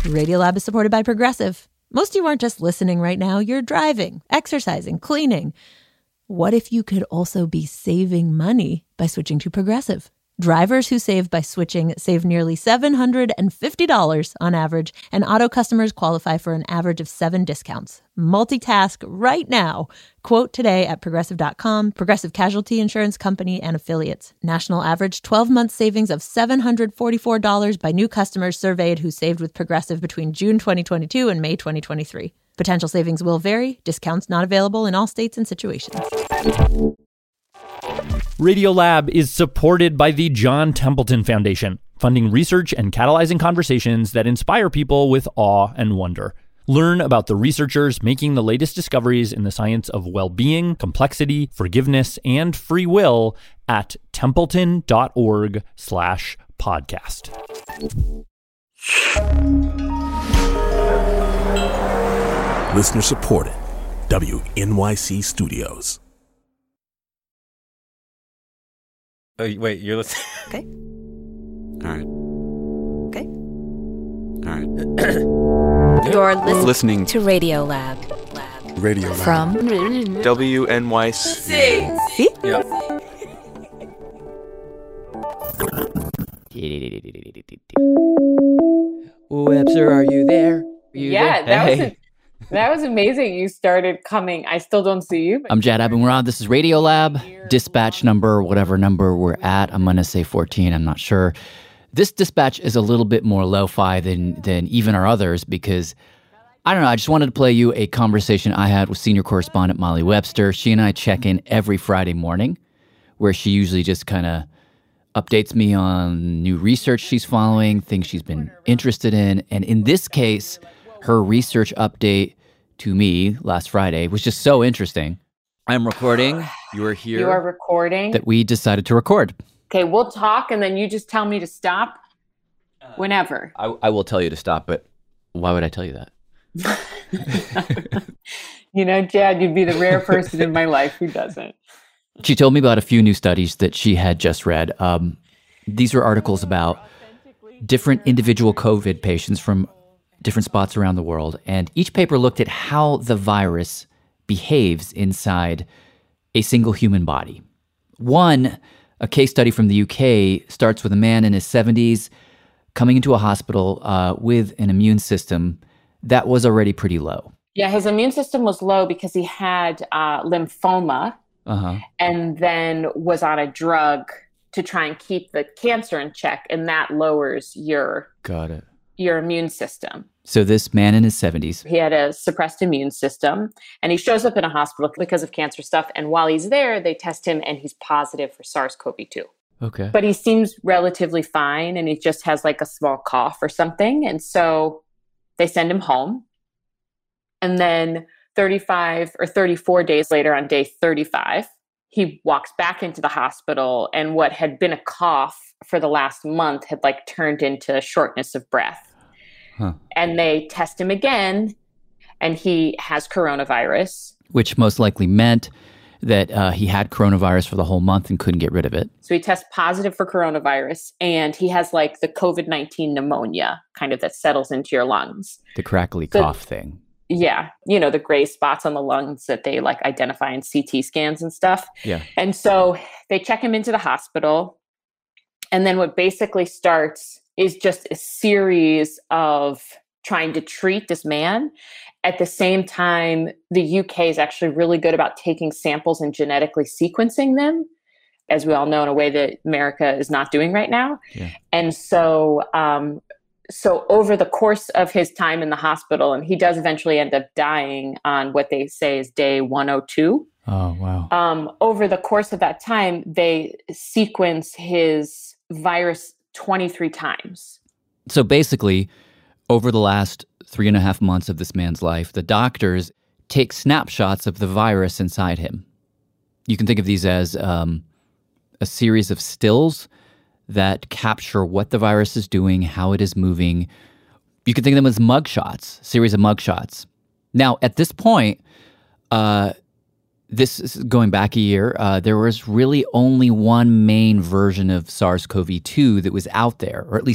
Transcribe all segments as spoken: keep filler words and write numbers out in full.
Radiolab is supported by Progressive. Most of you aren't just listening right now. You're driving, exercising, cleaning. What if you could also be saving money by switching to Progressive? Drivers who save by switching save nearly seven hundred fifty dollars on average, and auto customers qualify for an average of seven discounts. Multitask right now. Quote today at progressive dot com. Progressive Casualty Insurance Company and Affiliates. National average twelve-month savings of seven hundred forty-four dollars by new customers surveyed who saved with Progressive between June twenty twenty-two and May twenty twenty-three. Potential savings will vary. Discounts not available in all states and situations. Radiolab is supported by the John Templeton Foundation, funding research and catalyzing conversations that inspire people with awe and wonder. Learn about the researchers making the latest discoveries in the science of well-being, complexity, forgiveness, and free will at templeton.org slash podcast. Listener supported. W N Y C Studios. Oh, wait, you're listening? Okay. All right. Okay. All right. You're listening, Listening to Radiolab. Lab. Radio Lab. From W N Y C. See? Yeah. Webster, are you there? Are you Yeah, there? that Hey. was that was amazing. You started coming. I still don't see you. But I'm Jad Abumrad. This is Radiolab. Dispatch number, whatever number we're at. I'm going to say fourteen. I'm not sure. This dispatch is a little bit more lo-fi than than even our others because, I don't know, I just wanted to play you a conversation I had with senior correspondent Molly Webster. She and I check in every Friday morning where she usually just kind of updates me on new research she's following, things she's been interested in. And in this case, her research update to me last Friday was just so interesting. I'm recording. You are here. You are recording. That we decided to record. Okay, we'll talk, and then you just tell me to stop whenever. I, I will tell you to stop, but why would I tell you that? You know, Jad, you'd be the rare person in my life who doesn't. She told me about a few new studies that she had just read. Um, these are articles about different individual COVID patients from different spots around the world. And each paper looked at how the virus behaves inside a single human body. One, a case study from the U K, starts with a man in his seventies coming into a hospital uh, with an immune system that was already pretty low. Yeah, his immune system was low because he had uh, lymphoma Uh-huh. and then was on a drug to try and keep the cancer in check, and that lowers your Got it. your immune system. So this man in his seventies. He had a suppressed immune system, and he shows up in a hospital because of cancer stuff. And while he's there, they test him, and he's positive for SARS-C o V two. Okay. But he seems relatively fine, and he just has like a small cough or something. And so they send him home. And then thirty-five or thirty-four days later, on day thirty-five, he walks back into the hospital, and what had been a cough for the last month had like turned into shortness of breath. Huh. And they test him again, and he has coronavirus. Which most likely meant that uh, he had coronavirus for the whole month and couldn't get rid of it. So he tests positive for coronavirus, and he has like the COVID nineteen pneumonia kind of that settles into your lungs. The crackly So- cough thing. Yeah, you know, the gray spots on the lungs that they like identify in C T scans and stuff. Yeah. And so they check him into the hospital. And then what basically starts is just a series of trying to treat this man. At the same time, the U K is actually really good about taking samples and genetically sequencing them, as we all know, in a way that America is not doing right now. Yeah. And so, um, so over the course of his time in the hospital, and he does eventually end up dying on what they say is day one oh two. Oh, wow. Um, over the course of that time, they sequence his virus twenty-three times. So basically, over the last three and a half months of this man's life, the doctors take snapshots of the virus inside him. You can think of these as um, a series of stills that capture what the virus is doing, how it is moving. You can think of them as mugshots, series of mugshots. Now, at this point, uh, this is going back a year, uh, there was really only one main version of SARS-C o V two that was out there, or at least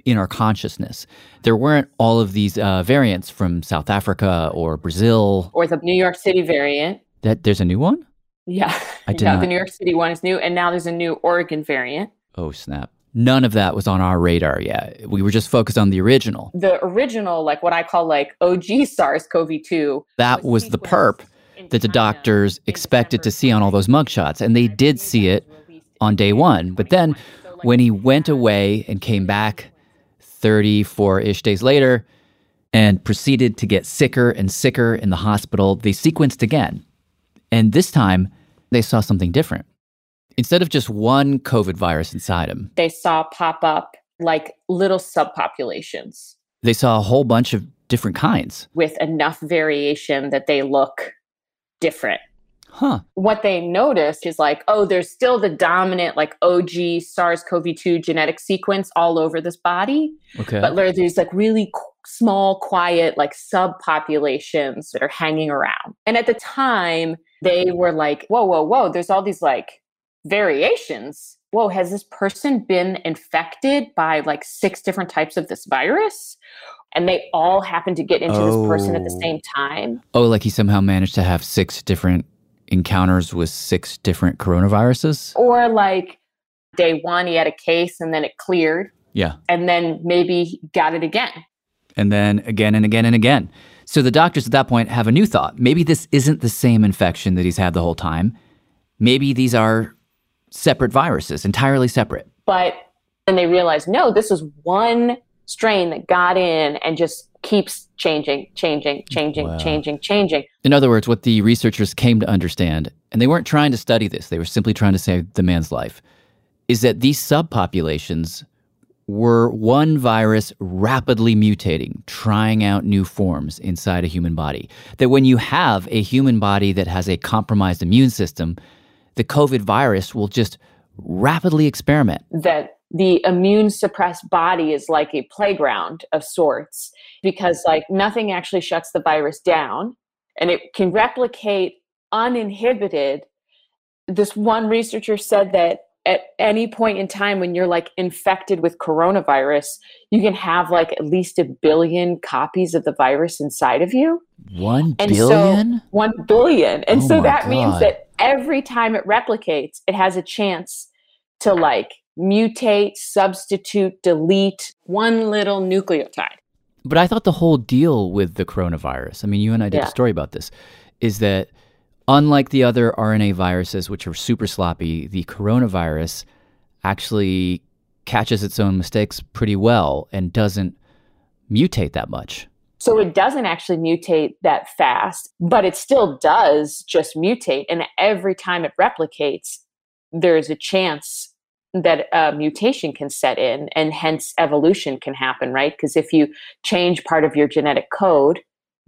in our consciousness. There weren't all of these uh, variants from South Africa or Brazil. Or the New York City variant. That there's a new one? Yeah. I did yeah, not. The New York City one is new, and now there's a new Oregon variant. Oh, snap. None of that was on our radar yet. We were just focused on the original. The original, like what I call like O G SARS-CoV two. That was the perp that the doctors expected to see on all those mugshots. And they did see it on day one. But then when he went away and came back thirty-four-ish days later and proceeded to get sicker and sicker in the hospital, they sequenced again. And this time, they saw something different. Instead of just one COVID virus inside him, they saw pop up like little subpopulations. They saw a whole bunch of different kinds. With enough variation that they look different. Huh. What they noticed is like, oh, there's still the dominant like O G SARS-CoV two genetic sequence all over this body. Okay. But there's these like really qu- small, quiet, like subpopulations that are hanging around. And at the time, they were like, whoa, whoa, whoa, there's all these like variations. Whoa, has this person been infected by like six different types of this virus? And they all happen to get into oh. this person at the same time. Oh, like he somehow managed to have six different encounters with six different coronaviruses? Or like day one, he had a case and then it cleared. Yeah. And then maybe he got it again. And then again and again and again. So the doctors at that point have a new thought. Maybe this isn't the same infection that he's had the whole time. Maybe these are separate viruses, entirely separate. But then they realized, no, this is one strain that got in and just keeps changing, changing, changing, wow. changing, changing. In other words, what the researchers came to understand, and they weren't trying to study this, they were simply trying to save the man's life, is that these subpopulations were one virus rapidly mutating, trying out new forms inside a human body. That when you have a human body that has a compromised immune system, the COVID virus will just rapidly experiment. That the immune suppressed body is like a playground of sorts because like nothing actually shuts the virus down and it can replicate uninhibited. This one researcher said that at any point in time when you're like infected with coronavirus, you can have like at least a billion copies of the virus inside of you. One and billion? So, one billion. And oh so that God. means that every time it replicates, it has a chance to like mutate, substitute, delete one little nucleotide. But I thought the whole deal with the coronavirus, I mean, you and I did yeah. a story about this, is that unlike the other R N A viruses, which are super sloppy, the coronavirus actually catches its own mistakes pretty well and doesn't mutate that much. So it doesn't actually mutate that fast, but it still does just mutate. And every time it replicates, there's a chance that a mutation can set in and hence evolution can happen, right? Because if you change part of your genetic code,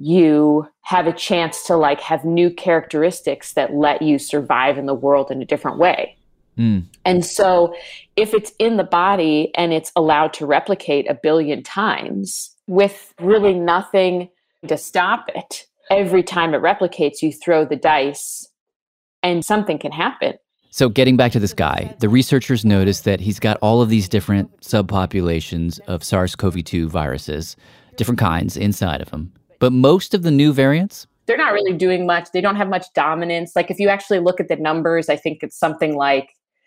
you have a chance to like have new characteristics that let you survive in the world in a different way. Mm. And so if it's in the body and it's allowed to replicate a billion times with really nothing to stop it, every time it replicates, you throw the dice and something can happen. So getting back to this guy, the researchers noticed that he's got all of these different subpopulations of SARS-CoV two viruses, different kinds inside of him. But most of the new variants, they're not really doing much. They don't have much dominance. Like if you actually look at the numbers, I think it's something like,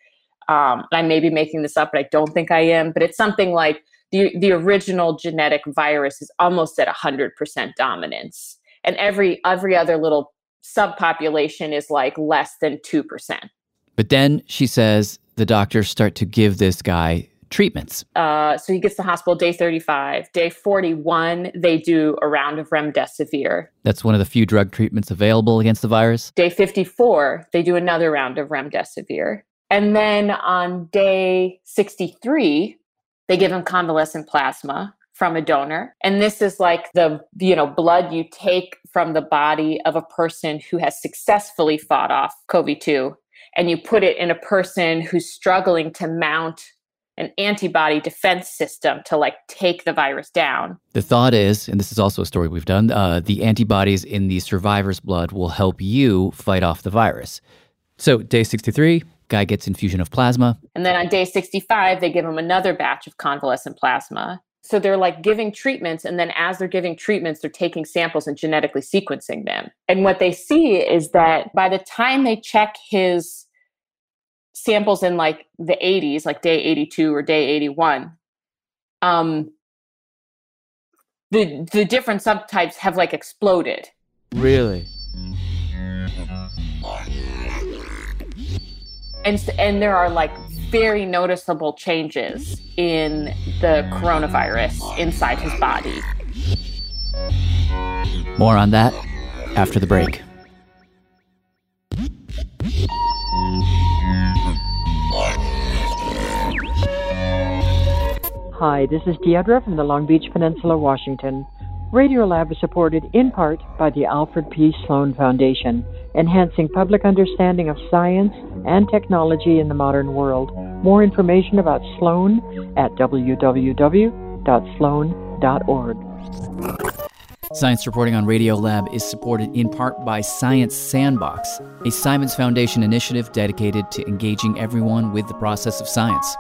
um, I may be making this up, but I don't think I am, but it's something like the, the original genetic virus is almost at one hundred percent dominance. And every every other little subpopulation is like less than two percent. But then she says the doctors start to give this guy treatments. Uh, so he gets to the hospital day thirty-five. Day forty-one, they do a round of remdesivir. That's one of the few drug treatments available against the virus. Day fifty-four, they do another round of remdesivir. And then on day sixty-three, they give him convalescent plasma from a donor. And this is like the, you know, blood you take from the body of a person who has successfully fought off COVID two. And you put it in a person who's struggling to mount an antibody defense system to like take the virus down. The thought is, and this is also a story we've done, uh, the antibodies in the survivor's blood will help you fight off the virus. So day sixty-three, Guy gets infusion of plasma. And then on day sixty-five, they give him another batch of convalescent plasma. So they're like giving treatments. And then as they're giving treatments, they're taking samples and genetically sequencing them. And what they see is that by the time they check his samples in like the eighties, like day eighty-two or day eighty-one, um, the the different subtypes have like exploded. Really? And, and there are like very noticeable changes in the coronavirus inside his body. More on that after the break. Hi, this is Deidre from the Long Beach Peninsula, Washington. Radiolab is supported in part by the Alfred P. Sloan Foundation, enhancing public understanding of science and technology in the modern world. More information about Sloan at w w w dot sloan dot org. Science reporting on Radiolab is supported in part by Science Sandbox, a Simons Foundation initiative dedicated to engaging everyone with the process of science.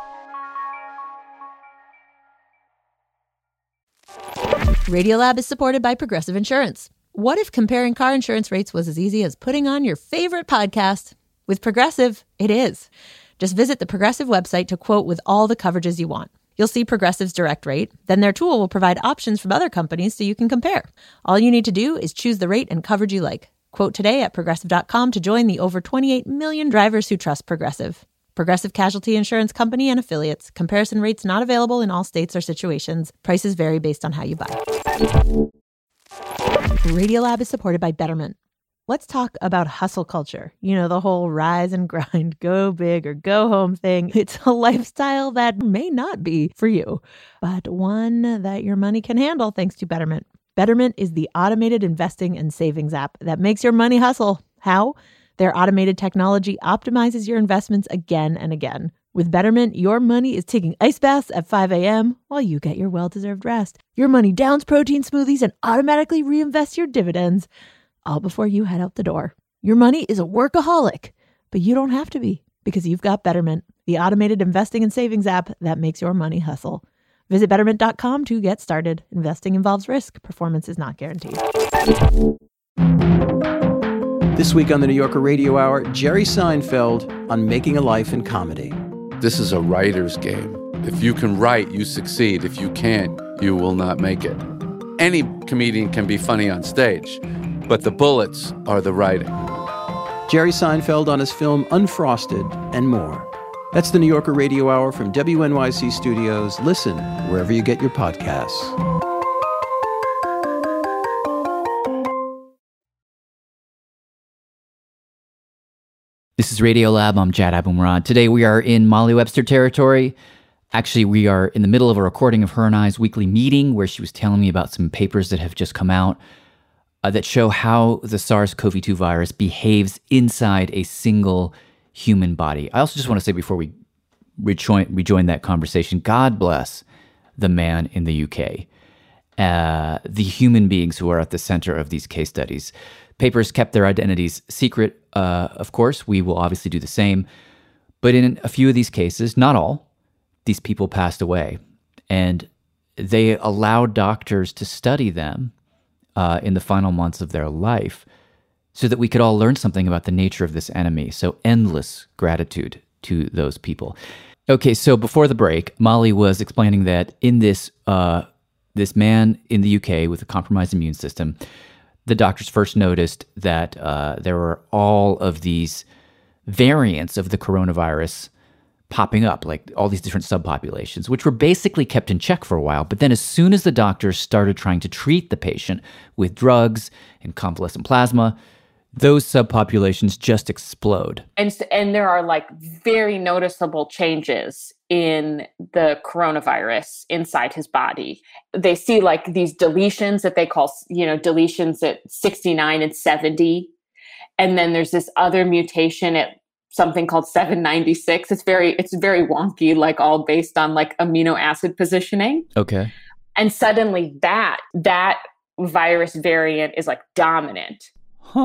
Radiolab is supported by Progressive Insurance. What if comparing car insurance rates was as easy as putting on your favorite podcast? With Progressive, it is. Just visit the Progressive website to quote with all the coverages you want. You'll see Progressive's direct rate. Then their tool will provide options from other companies so you can compare. All you need to do is choose the rate and coverage you like. Quote today at progressive dot com to join the over twenty-eight million drivers who trust Progressive. Progressive Casualty Insurance Company and Affiliates. Comparison rates not available in all states or situations. Prices vary based on how you buy. Radiolab is supported by Betterment. Let's talk about hustle culture. You know, the whole rise and grind, go big or go home thing. It's a lifestyle that may not be for you, but one that your money can handle thanks to Betterment. Betterment is the automated investing and savings app that makes your money hustle. How? Their automated technology optimizes your investments again and again. With Betterment, your money is taking ice baths at five a.m. while you get your well-deserved rest. Your money downs protein smoothies and automatically reinvests your dividends, all before you head out the door. Your money is a workaholic, but you don't have to be because you've got Betterment, the automated investing and savings app that makes your money hustle. Visit betterment dot com to get started. Investing involves risk. Performance is not guaranteed. This week on the New Yorker Radio Hour, Jerry Seinfeld on making a life in comedy. This is a writer's game. If you can write, you succeed. If you can't, you will not make it. Any comedian can be funny on stage, but the bullets are the writing. Jerry Seinfeld on his film Unfrosted and more. That's the New Yorker Radio Hour from W N Y C Studios. Listen wherever you get your podcasts. This is Radiolab. I'm Jad Abumrad. Today we are in Molly Webster territory. Actually, we are in the middle of a recording of her and I's weekly meeting where she was telling me about some papers that have just come out uh, that show how the SARS-C o V two virus behaves inside a single human body. I also just want to say before we rejoin, rejoin that conversation, God bless the man in the U K, uh, the human beings who are at the center of these case studies. Papers kept their identities secret, uh, of course. We will obviously do the same. But in a few of these cases, not all, these people passed away. And they allowed doctors to study them uh, in the final months of their life so that we could all learn something about the nature of this enemy. So endless gratitude to those people. Okay, so before the break, Molly was explaining that in this uh, this man in the U K with a compromised immune system, the doctors first noticed that uh, there were all of these variants of the coronavirus popping up, like all these different subpopulations, which were basically kept in check for a while. But then as soon as the doctors started trying to treat the patient with drugs and convalescent plasma, those subpopulations just explode. And, and there are like very noticeable changes in the coronavirus inside his body. They see like these deletions that they call, you know, deletions at sixty-nine and seventy. And then there's this other mutation at something called seven ninety-six. It's very, it's very wonky, like all based on like amino acid positioning. Okay. And suddenly that, that virus variant is like dominant. Huh.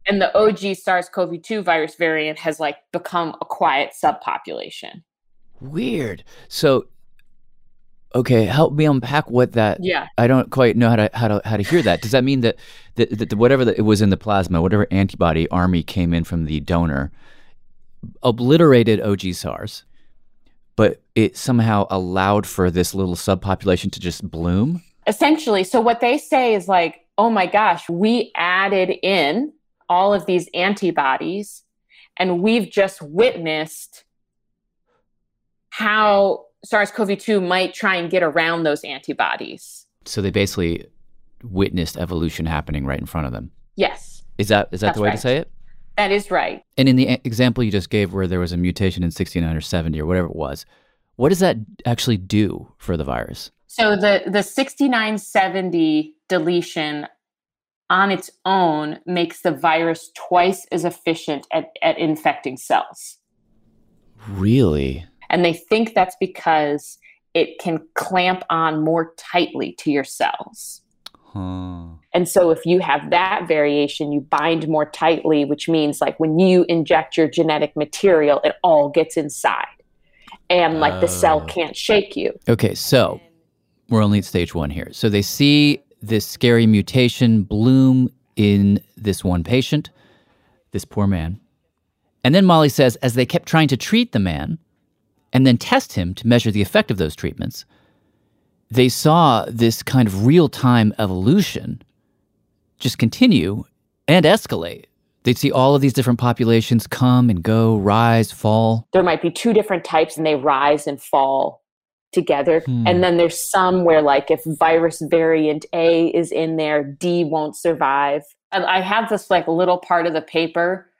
And the O G SARS-C o V two virus variant has like become a quiet subpopulation. Weird. So, okay, help me unpack what that. Yeah. I don't quite know how to how to how to hear that. Does that mean that that, that whatever that it was in the plasma, whatever antibody army came in from the donor, obliterated O G SARS, but it somehow allowed for this little subpopulation to just bloom? Essentially. So what they say is like, oh my gosh, we added in all of these antibodies and we've just witnessed how SARS-C o V two might try and get around those antibodies. So they basically witnessed evolution happening right in front of them. Yes. Is that is that That's the way right. to say it? That is right. And in the a- example you just gave where there was a mutation in sixty-nine or seventy or whatever it was, what does that actually do for the virus? So the, the sixty-nine seventy deletion on its own makes the virus twice as efficient at, at infecting cells. Really? And they think that's because it can clamp on more tightly to your cells. Huh. And so if you have that variation, you bind more tightly, which means like when you inject your genetic material, it all gets inside. And like the cell can't shake you. Okay, so we're only at stage one here. So they see this scary mutation bloom in this one patient, this poor man. And then Molly says, as they kept trying to treat the man and then test him to measure the effect of those treatments, they saw this kind of real-time evolution just continue and escalate. They'd see all of these different populations come and go, rise, fall. There might be two different types and they rise and fall together. Hmm. And then there's some where like if virus variant A is in there, D won't survive. And I have this like little part of the paper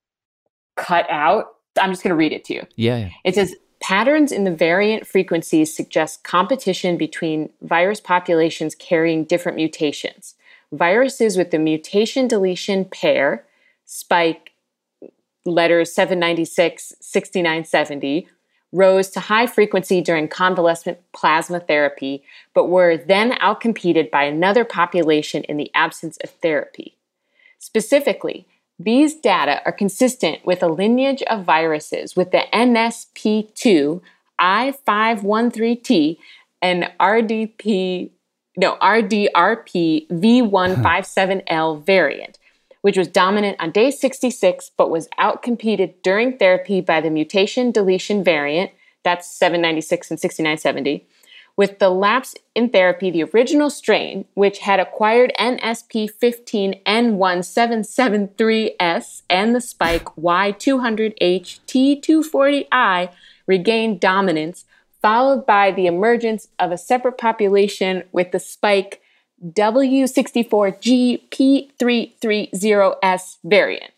cut out. I'm just going to read it to you. Yeah, yeah. It says, patterns in the variant frequencies suggest competition between virus populations carrying different mutations. Viruses with the mutation deletion pair, spike letters seven ninety-six, sixty-nine seventy, rose to high frequency during convalescent plasma therapy, but were then outcompeted by another population in the absence of therapy. Specifically, these data are consistent with a lineage of viruses with the N S P two I five one three T and R D P no R D R P V one five seven L variant, which was dominant on day sixty-six but was outcompeted during therapy by the mutation deletion variant, that's seven ninety-six and sixty-nine seventy, with the lapse in therapy, the original strain, which had acquired N S P fifteen N one seven seven three S and the spike Y two hundred H T two forty I, regained dominance, followed by the emergence of a separate population with the spike W sixty-four G P three thirty S variant.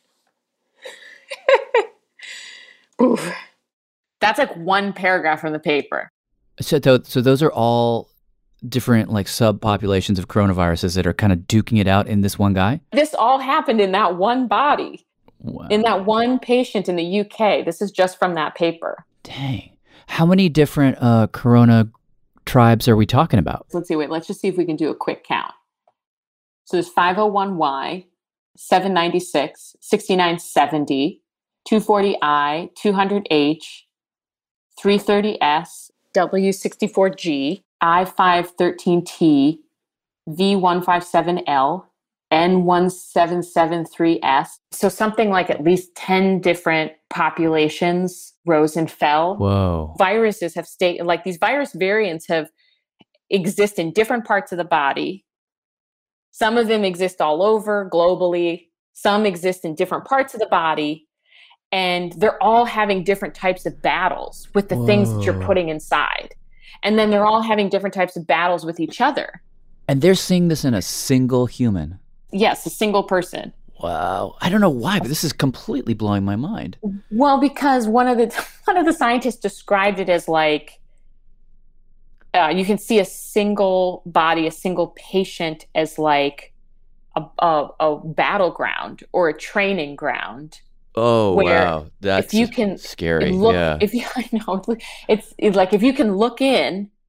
Oof. That's like one paragraph from the paper. So, th- so those are all different like subpopulations of coronaviruses that are kind of duking it out in this one guy? This all happened in that one body, wow. in that one patient in the U K. This is just from that paper. Dang. How many different uh, corona tribes are we talking about? Let's see, wait, let's just see if we can do a quick count. So there's five oh one Y, seven ninety-six, sixty-nine seventy, two forty I, two hundred H, three thirty S, W sixty-four G, I five thirteen T, V one five seven L, N one seven seven three S. So something like at least ten different populations rose and fell. Whoa. Viruses have stayed, like these virus variants have exist in different parts of the body. Some of them exist all over globally. Some exist in different parts of the body. And they're all having different types of battles with the Whoa. Things that you're putting inside. And then they're all having different types of battles with each other. And they're seeing this in a single human. Yes, a single person. Wow. I don't know why, but this is completely blowing my mind. Well, because one of the one of the scientists described it as like, uh, you can see a single body, a single patient as like a, a, a battleground or a training ground. Oh, wow. That's if you can scary. Look, yeah. If you, I know, it's, it's like if you can look in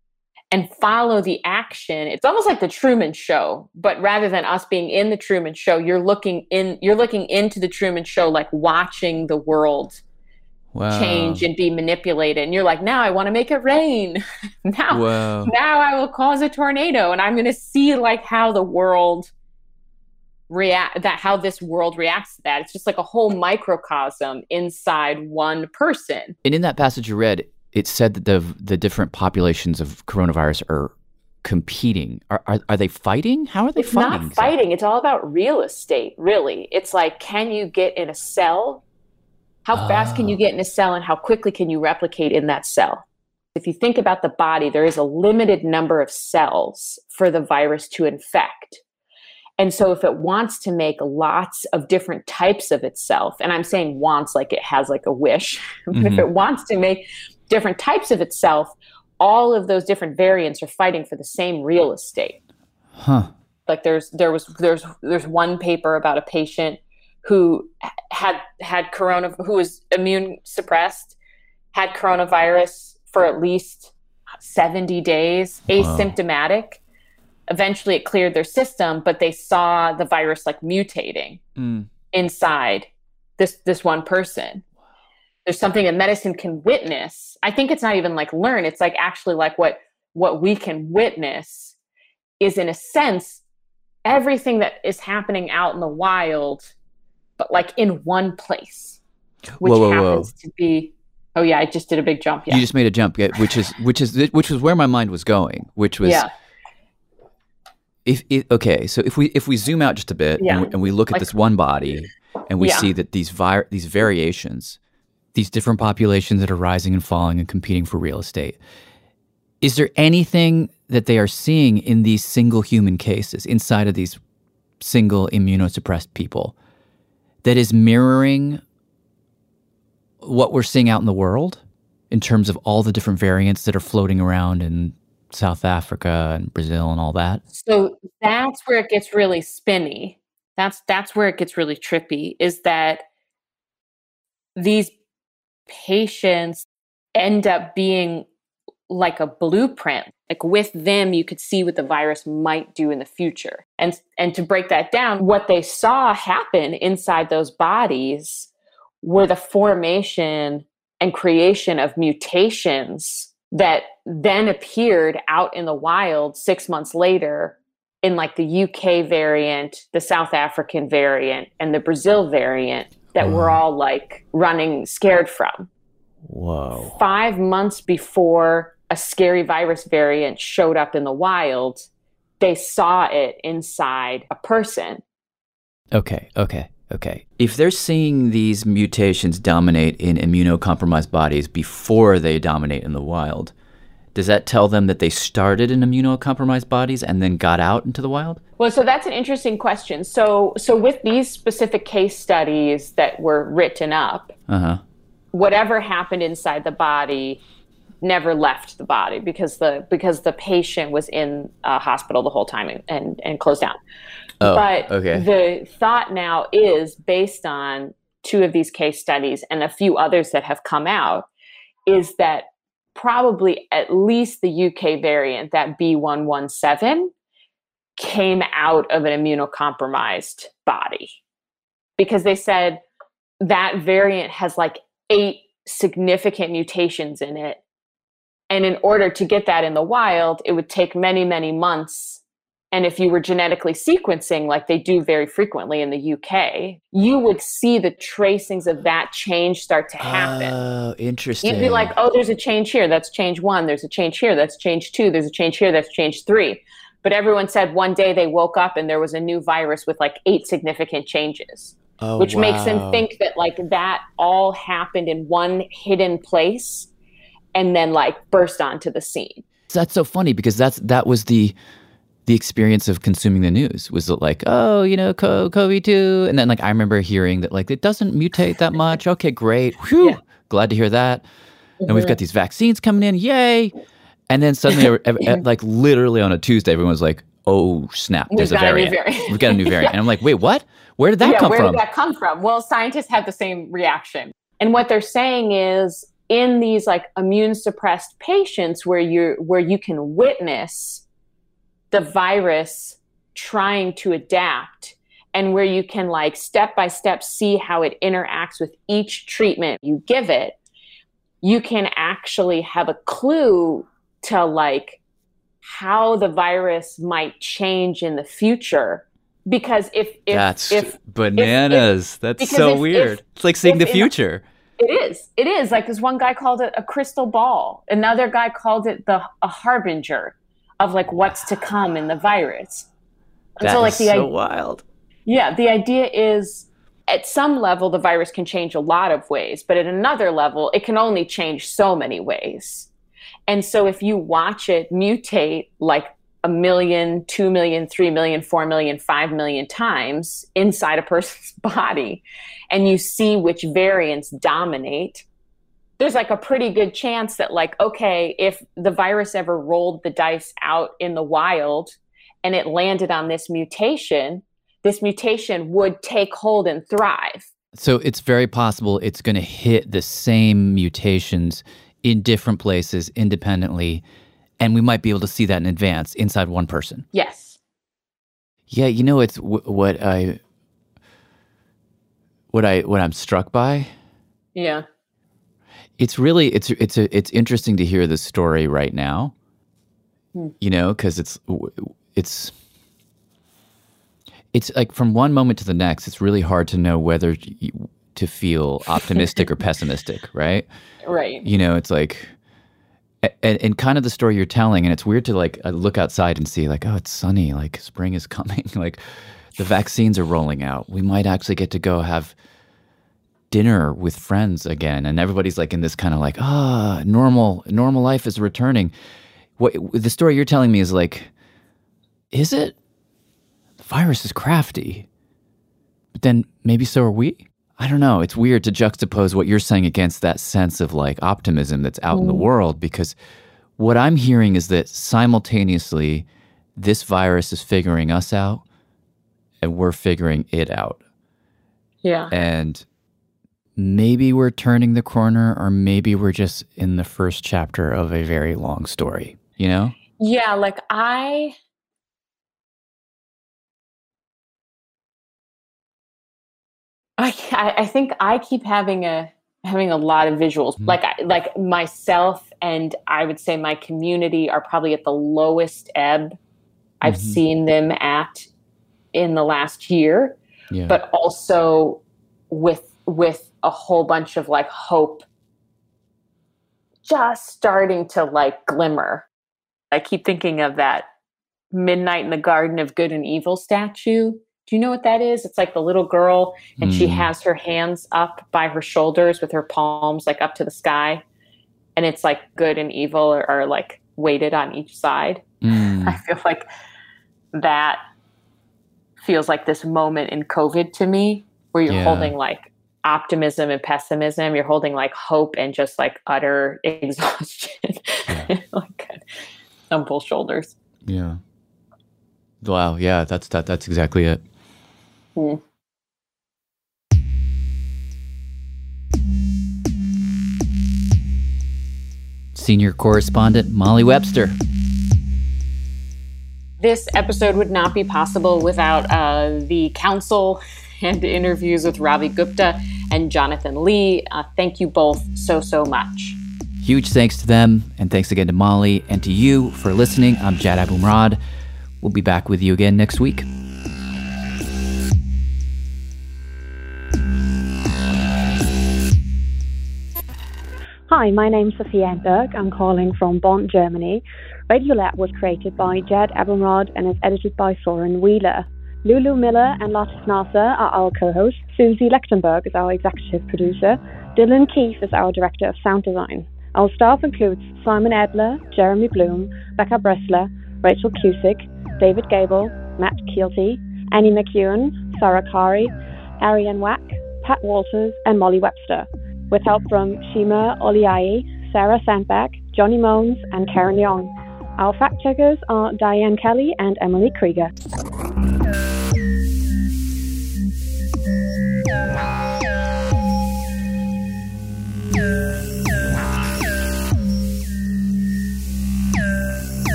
and follow the action. It's almost like the Truman Show, but rather than us being in the Truman Show, you're looking in, you're looking into the Truman Show, like watching the world wow. change and be manipulated. And you're like, now I want to make it rain. now, wow. now I will cause a tornado, and I'm going to see like how the world react, that how this world reacts to that. It's just like a whole microcosm inside one person. And in that passage you read, it said that the the different populations of coronavirus are competing. Are are, are they fighting? How are they it's fighting? It's not fighting. Exactly? It's all about real estate, really. It's like, can you get in a cell? How oh. fast can you get in a cell, and how quickly can you replicate in that cell? If you think about the body, there is a limited number of cells for the virus to infect. And so if it wants to make lots of different types of itself, and I'm saying wants like it has like a wish, mm-hmm. if it wants to make different types of itself, all of those different variants are fighting for the same real estate. Huh. Like there's there was there's there's one paper about a patient who had had corona, who was immune suppressed, had coronavirus for at least seventy days, asymptomatic. Wow. Eventually it cleared their system, but they saw the virus like mutating mm. inside this this one person. There's something that medicine can witness. I think it's not even like learn. It's like actually like what what we can witness is, in a sense, everything that is happening out in the wild, but like in one place, which whoa, whoa, happens whoa. to be. Oh yeah, I just did a big jump. Yeah, you just made a jump, which is which is which was where my mind was going, which was. Yeah. If it, okay, so if we if we zoom out just a bit yeah. and, we, and we look at like, this one body and we yeah. see that these vi- these variations, these different populations that are rising and falling and competing for real estate, is there anything that they are seeing in these single human cases inside of these single immunosuppressed people that is mirroring what we're seeing out in the world in terms of all the different variants that are floating around in South Africa and Brazil and all that? So that's where it gets really spinny. That's that's where it gets really trippy, is that these patients end up being like a blueprint. Like with them, you could see what the virus might do in the future. And and to break that down, what they saw happen inside those bodies were the formation and creation of mutations that then appeared out in the wild six months later in like the U K variant, the South African variant, and the Brazil variant that Whoa. we're all like running scared from. Whoa. Five months before a scary virus variant showed up in the wild, they saw it inside a person. Okay, okay. Okay. If they're seeing these mutations dominate in immunocompromised bodies before they dominate in the wild, does that tell them that they started in immunocompromised bodies and then got out into the wild? Well, so that's an interesting question. So so with these specific case studies that were written up, uh-huh. whatever happened inside the body never left the body because the because the patient was in a hospital the whole time and, and, and closed down. Oh, but okay. the thought now is, based on two of these case studies and a few others that have come out, is that probably at least the U K variant, that B one one seven, came out of an immunocompromised body. Because they said that variant has like eight significant mutations in it. And in order to get that in the wild, it would take many, many months. And if you were genetically sequencing, like they do very frequently in the U K, you would see the tracings of that change start to happen. Oh, interesting. You'd be like, oh, there's a change here. That's change one. There's a change here. That's change two. There's a change here. That's change three. But everyone said one day they woke up and there was a new virus with like eight significant changes, oh, which wow. makes them think that like that all happened in one hidden place and then like burst onto the scene. That's so funny because that's that was the... the experience of consuming the news was like, oh, you know, COVID two. And then like, I remember hearing that like, it doesn't mutate that much. Okay, great. Whew. Yeah. Glad to hear that. Mm-hmm. And we've got these vaccines coming in. Yay. And then suddenly like literally on a Tuesday, everyone's like, oh snap, there's a variant. a variant. We've got a new variant. yeah. And I'm like, wait, what? Where did that yeah, come where from? Where did that come from? Well, scientists have the same reaction. And what they're saying is in these like immune suppressed patients where you're where you can witness the virus trying to adapt, and where you can like step by step see how it interacts with each treatment you give it, you can actually have a clue to like how the virus might change in the future. Because if, if that's if, bananas, if, that's if, so if, weird. If, it's like seeing the in, future. It is. It is. Like this one guy called it a crystal ball. Another guy called it the a harbinger of like what's to come in the virus. And that so, like, is the so idea, wild. Yeah, the idea is at some level the virus can change a lot of ways, but at another level it can only change so many ways. And so if you watch it mutate like a million, two million, three million, four million, five million times inside a person's body, and you see which variants dominate, there's like a pretty good chance that like, okay, if the virus ever rolled the dice out in the wild and it landed on this mutation, this mutation would take hold and thrive. So it's very possible it's going to hit the same mutations in different places independently, and we might be able to see that in advance inside one person. Yes. Yeah, you know, it's w- what I what I what I'm struck by. Yeah. It's really it's it's a, it's interesting to hear this story right now. Hmm. You know, because it's it's it's like from one moment to the next, it's really hard to know whether to, to feel optimistic or pessimistic, right? Right. You know, it's like. And, and kind of the story you're telling, and it's weird to like look outside and see like, oh, it's sunny, like spring is coming, like the vaccines are rolling out. We might actually get to go have dinner with friends again, and everybody's like in this kind of like, ah, normal, normal life is returning. What the story you're telling me is like, is it? The virus is crafty, but then maybe so are we. I don't know. It's weird to juxtapose what you're saying against that sense of like optimism that's out mm. in the world, because what I'm hearing is that simultaneously this virus is figuring us out and we're figuring it out. Yeah. And maybe we're turning the corner, or maybe we're just in the first chapter of a very long story, you know? Yeah, like I... I, I think I keep having a having a lot of visuals. Mm-hmm. Like I, like myself and I would say my community are probably at the lowest ebb I've mm-hmm. seen them at in the last year. Yeah. But also with with a whole bunch of like hope just starting to like glimmer. I keep thinking of that Midnight in the Garden of Good and Evil statue. Do you know what that is? It's like the little girl, and mm. she has her hands up by her shoulders with her palms like up to the sky. And it's like good and evil are, are like weighted on each side. Mm. I feel like that feels like this moment in COVID to me, where you're yeah. holding like optimism and pessimism. You're holding like hope and just like utter exhaustion yeah. like on both shoulders. Yeah. Wow. Yeah, that's that. That's exactly it. Hmm. Senior correspondent Molly Webster. This episode would not be possible without uh, the counsel and interviews with Ravi Gupta and Jonathan Lee. Uh, thank you both so, so much. Huge thanks to them, and thanks again to Molly and to you for listening. I'm Jad Abumrad. We'll be back with you again next week. Hi, my name's Sophia Enberg. I'm calling from Bonn, Germany. Radiolab was created by Jad Abumrad and is edited by Soren Wheeler. Lulu Miller and Latif Nasser are our co-hosts. Susie Lechtenberg is our executive producer. Dylan Keefe is our director of sound design. Our staff includes Simon Adler, Jeremy Bloom, Becca Bressler, Rachel Cusick, David Gable, Matt Keelty, Annie McEwen, Sarah Kari, Ariane Wack, Pat Walters, and Molly Webster, with help from Shima Oliai, Sarah Sandberg, Johnny Mones, and Karen Young. Our fact-checkers are Diane Kelly and Emily Krieger.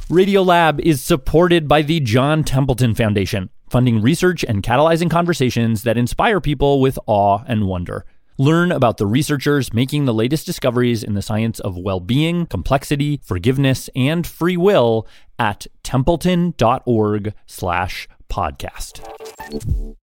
Radiolab is supported by the John Templeton Foundation, funding research and catalyzing conversations that inspire people with awe and wonder. Learn about the researchers making the latest discoveries in the science of well-being, complexity, forgiveness, and free will at templeton.org slash podcast.